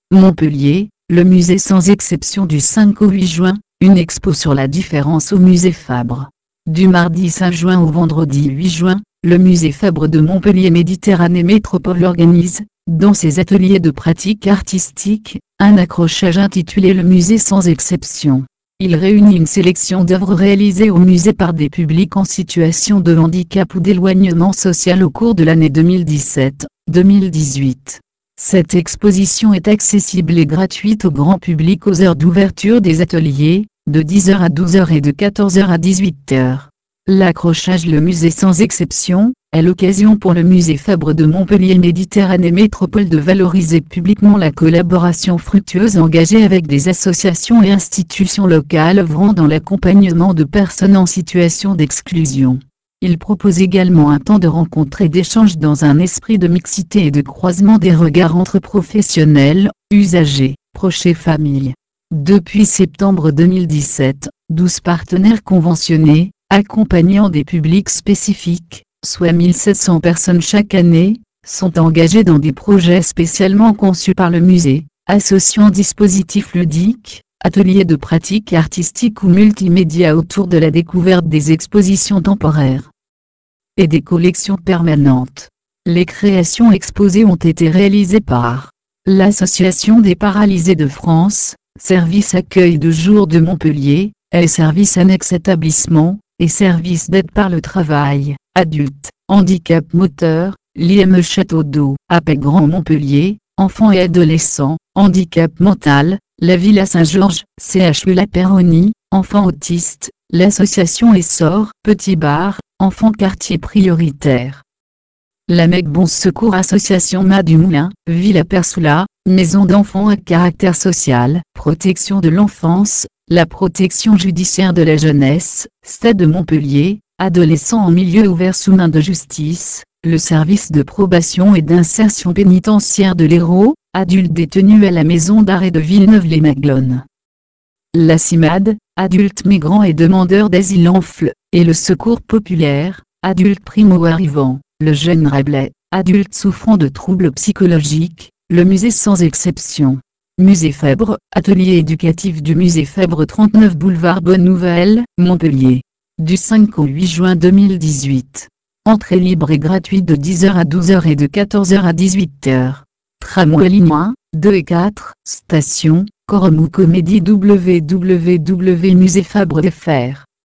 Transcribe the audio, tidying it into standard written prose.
Montpellier, le musée sans exception du 5 au 8 juin, une expo sur la différence au musée Fabre. Du mardi 5 juin au vendredi 8 juin, le musée Fabre de Montpellier Méditerranée Métropole organise, dans ses ateliers de pratique artistique, un accrochage intitulé Le musée sans exception. Il réunit une sélection d'œuvres réalisées au musée par des publics en situation de handicap ou d'éloignement social au cours de l'année 2017-2018. Cette exposition est accessible et gratuite au grand public aux heures d'ouverture des ateliers, de 10h à 12h et de 14h à 18h. L'accrochage Le musée sans exception est l'occasion pour le musée Fabre de Montpellier Méditerranée Métropole de valoriser publiquement la collaboration fructueuse engagée avec des associations et institutions locales œuvrant dans l'accompagnement de personnes en situation d'exclusion. Il propose également un temps de rencontre et d'échange dans un esprit de mixité et de croisement des regards entre professionnels, usagers, proches et familles. Depuis septembre 2017, 12 partenaires conventionnés, accompagnant des publics spécifiques, soit 1700 personnes chaque année, sont engagés dans des projets spécialement conçus par le musée, associant dispositifs ludiques, ateliers de pratique artistique ou multimédia autour de la découverte des expositions temporaires et des collections permanentes. Les créations exposées ont été réalisées par l'Association des paralysés de France, Service accueil de jour de Montpellier, et Service annexe établissement, et Service d'aide par le travail, adultes, handicap moteur, l'IME Château d'Eau, APEC Grand Montpellier, enfants et adolescents, handicap mental, la Villa Saint-Georges, CHU La Péronie, enfants autistes, l'association Essor, Petit Bar, enfants quartier prioritaire. La Mecque Bon Secours Association Mas du Moulin, Villa Persoula, Maison d'enfants à caractère social, protection de l'enfance, la protection judiciaire de la jeunesse, Stade de Montpellier, adolescents en milieu ouvert sous main de justice, le service de probation et d'insertion pénitentiaire de l'Hérault, adultes détenus à la maison d'arrêt de Villeneuve-les-Maglones. La CIMAD, adultes migrants et demandeurs d'asile en FLE, et le Secours populaire, adultes primo-arrivants, le Jeune Rabelais, adultes souffrant de troubles psychologiques, le musée sans exception. Musée Fabre, atelier éducatif du musée Fabre 39 boulevard Bonne Nouvelle, Montpellier. Du 5 au 8 juin 2018. Entrée libre et gratuite de 10h à 12h et de 14h à 18h. Tramway ligne 1, 2 et 4, station, Corom ou Comédie www.museefabre.fr